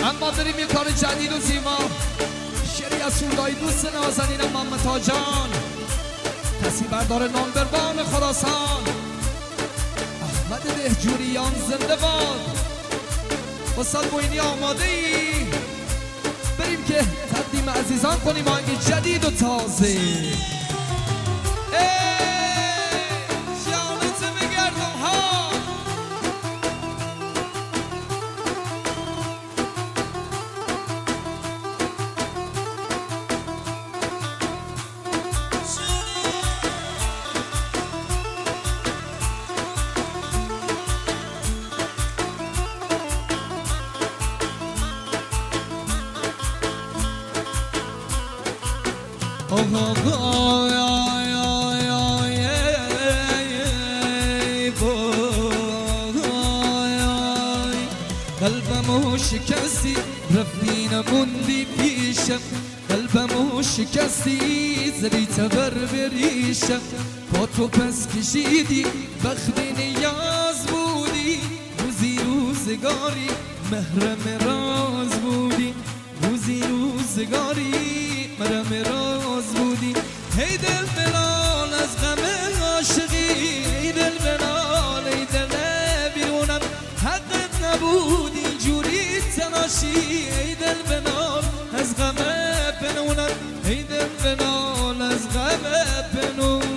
اما بریم یه کار جدید و زیبا. شعری از سولای دوست نازنینم محمد تاجان، کسی بردار نامبروان خراسان، احمد دهجوریان زنده باد. استاد موینی آماده ای؟ بریم که تقدیم عزیزان کنیم آهنگ جدید و تازه. قلبمو شکستی رفتی نموندی پیشم، قلبمو شکستی زدی تبر بریشم، با تو پس کشیدی بختی نیاز بودی، روزی روزگاری محرم راز بودی، روزی روزگاری محرم راز بودی. ای دل بلال از غم عاشقی، ای دل بلال ای دل بیرونم حقت نبود اینجوری تناشی، ای دل بلال از غم پنونم، ای دل بلال از غم پنونم.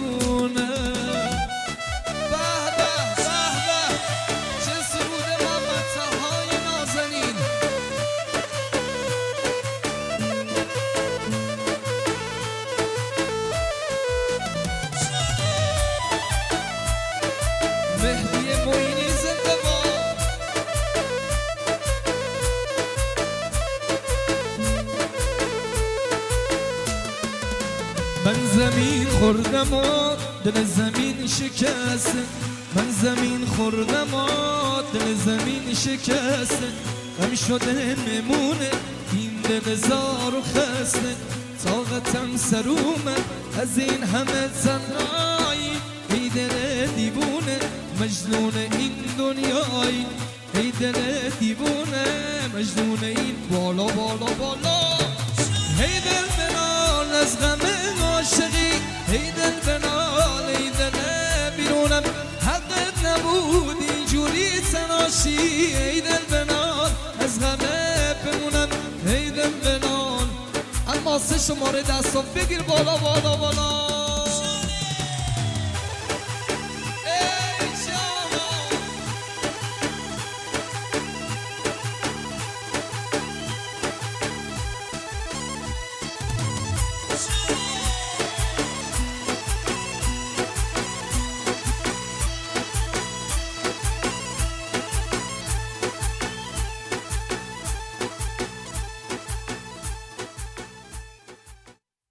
مهدی موینی زنده باد. من زمین خوردم و دل زمین شکست، من زمین خوردم و دل زمین شکست، غم شده میمونه این دل زار و خسته، طاقتم سر اومد از این همه تنهایی، ای دل دیوونه مجنون این دنیایی، ای دل دیوونه مجنون این بالا بالا بالا. ای دل بنال از غم عاشقی، ای دل بنال ای دل بیرونم حقت نبود اینجوری تناشی، ای دل بنال از غم بمونم، ای دل بنال. اما سه شماره دستم بگیر بالا بالا بالا.